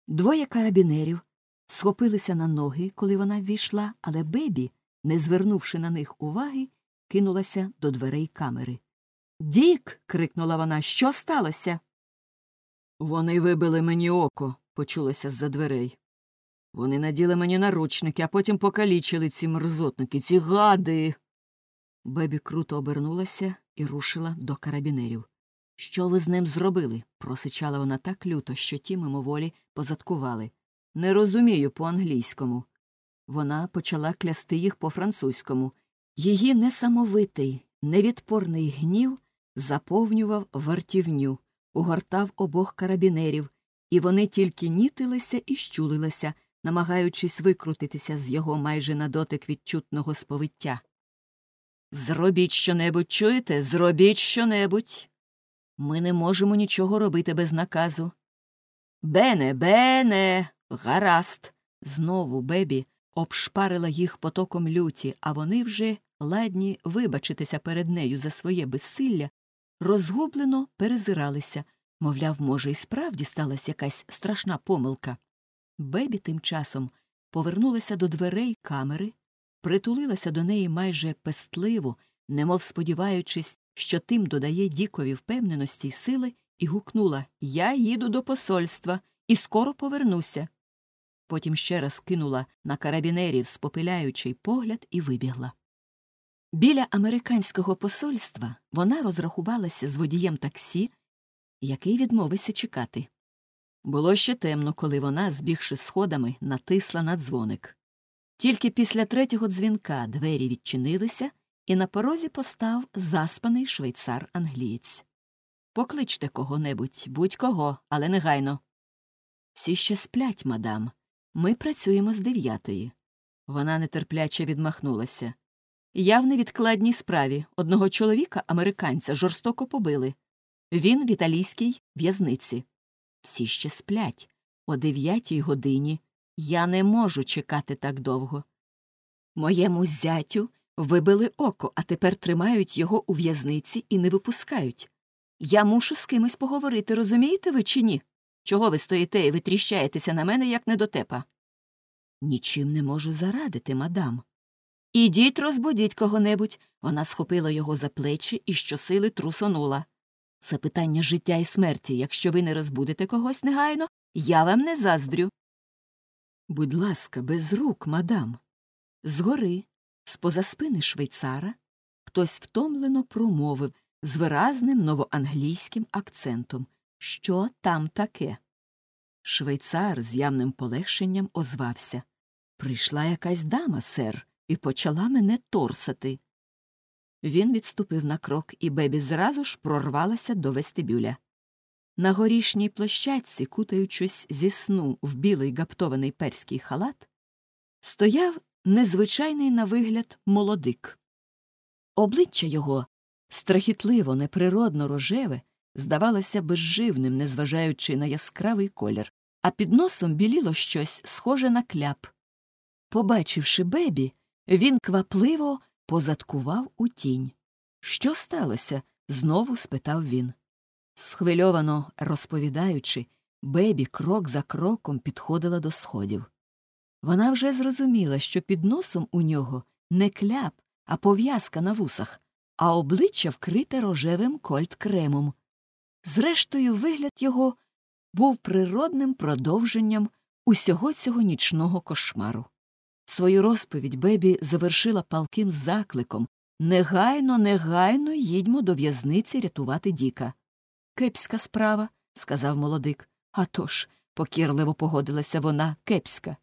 Двоє карабінерів схопилися на ноги, коли вона ввійшла, але Бебі, не звернувши на них уваги, кинулася до дверей камери. «Дік!» – крикнула вона. «Що сталося?» «Вони вибили мені око», – почулося з-за дверей. «Вони наділи мені наручники, а потім покалічили ці мерзотники, ці гади!» Бебі круто обернулася і рушила до карабінерів. «Що ви з ним зробили?» – просичала вона так люто, що ті мимоволі позадкували. «Не розумію по-англійському». Вона почала клясти їх по-французькому. Її несамовитий, невідпорний гнів заповнював вартівню, угортав обох карабінерів, і вони тільки нітилися і щулилися, намагаючись викрутитися з його майже на дотик відчутного сповиття. «Зробіть щонебудь, чуєте? Зробіть щонебудь! Ми не можемо нічого робити без наказу». «Бене, бене! Гаразд!» Знову Бебі обшпарила їх потоком люті, а вони вже, ладні вибачитися перед нею за своє безсилля, розгублено перезиралися. Мовляв, може, і справді сталася якась страшна помилка. Бебі тим часом повернулася до дверей камери, притулилася до неї майже пестливо, немов сподіваючись, що тим додає Дікові впевненості й сили, і гукнула: «Я їду до посольства і скоро повернуся». Потім ще раз кинула на карабінерів спопиляючий погляд і вибігла. Біля американського посольства вона розрахувалася з водієм таксі, який відмовився чекати. Було ще темно, коли вона, збігши сходами, натисла на дзвоник. Тільки після третього дзвінка двері відчинилися, і на порозі постав заспаний швейцар-англієць. «Покличте кого-небудь, будь-кого, але негайно». «Всі ще сплять, мадам. Ми працюємо з 9-ї». Вона нетерпляче відмахнулася. «Я в невідкладній справі. Одного чоловіка-американця жорстоко побили. Він в італійській в'язниці». «Всі ще сплять. О 9-й годині. Я не можу чекати так довго. Моєму зятю вибили око, а тепер тримають його у в'язниці і не випускають. Я мушу з кимось поговорити, розумієте ви чи ні? Чого ви стоїте і витріщаєтеся на мене, як недотепа?» «Нічим не можу зарадити, мадам». «Ідіть розбудіть кого-небудь». Вона схопила його за плечі і щосили трусонула. «Це питання життя і смерті. Якщо ви не розбудите когось негайно, я вам не заздрю». «Будь ласка, без рук, мадам». Згори, з-поза спини швейцара, хтось втомлено промовив з виразним новоанглійським акцентом: «Що там таке?» Швейцар з явним полегшенням озвався: «Прийшла якась дама, сер, і почала мене торсати». Він відступив на крок, і Бебі зразу ж прорвалася до вестибюля. На горішній площадці, кутаючись зі сну в білий гаптований перський халат, стояв незвичайний на вигляд молодик. Обличчя його, страхітливо, неприродно рожеве, здавалося безживним, незважаючи на яскравий колір, а під носом біліло щось схоже на кляп. Побачивши Бебі, він квапливо позадкував у тінь. «Що сталося?» – знову спитав він. Схвильовано розповідаючи, Бебі крок за кроком підходила до сходів. Вона вже зрозуміла, що під носом у нього не кляп, а пов'язка на вусах, а обличчя вкрите рожевим кольт-кремом. Зрештою, вигляд його був природним продовженням усього цього нічного кошмару. Свою розповідь Бебі завершила палким закликом: «Негайно, негайно їдьмо до в'язниці рятувати Діка». «Кепська справа», – сказав молодик. «А тож», – покірливо погодилася вона, – «кепська».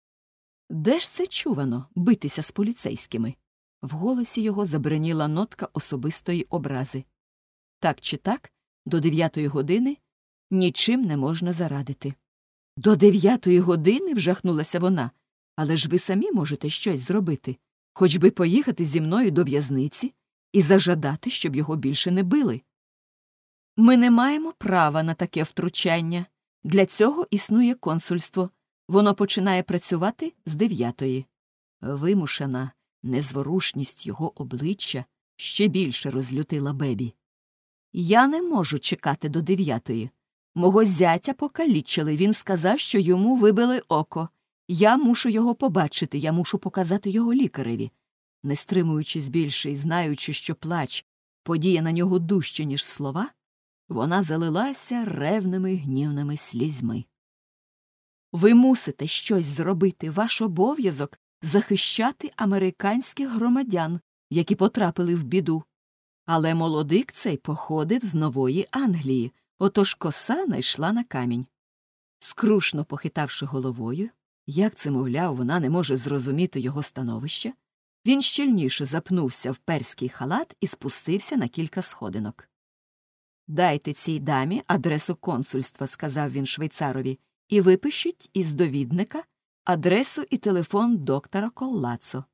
«Де ж це чувано – битися з поліцейськими?» В голосі його забриніла нотка особистої образи. «Так чи так, до 9-ї години нічим не можна зарадити». «До 9-ї години?» – вжахнулася вона. «Але ж ви самі можете щось зробити. Хоч би поїхати зі мною до в'язниці і зажадати, щоб його більше не били». «Ми не маємо права на таке втручання. Для цього існує консульство. Воно починає працювати з 9-ї». Вимушена незворушність його обличчя ще більше розлютила Бебі. «Я не можу чекати до 9-ї. Мого зятя покалічили. Він сказав, що йому вибили око. Я мушу його побачити, я мушу показати його лікареві. Не стримуючись більше і знаючи, що плач подіє на нього дужче, ніж слова, вона залилася ревними гнівними слізьми. Ви мусите щось зробити. Ваш обов'язок – захищати американських громадян, які потрапили в біду. Але молодик цей походив з Нової Англії, отож коса найшла на камінь. Скрушно похитавши головою, як це, мовляв, вона не може зрозуміти його становище, він щільніше запнувся в перський халат і спустився на кілька сходинок. «Дайте цій дамі адресу консульства», – сказав він швейцарові, – «і випишіть із довідника адресу і телефон доктора Коллацо.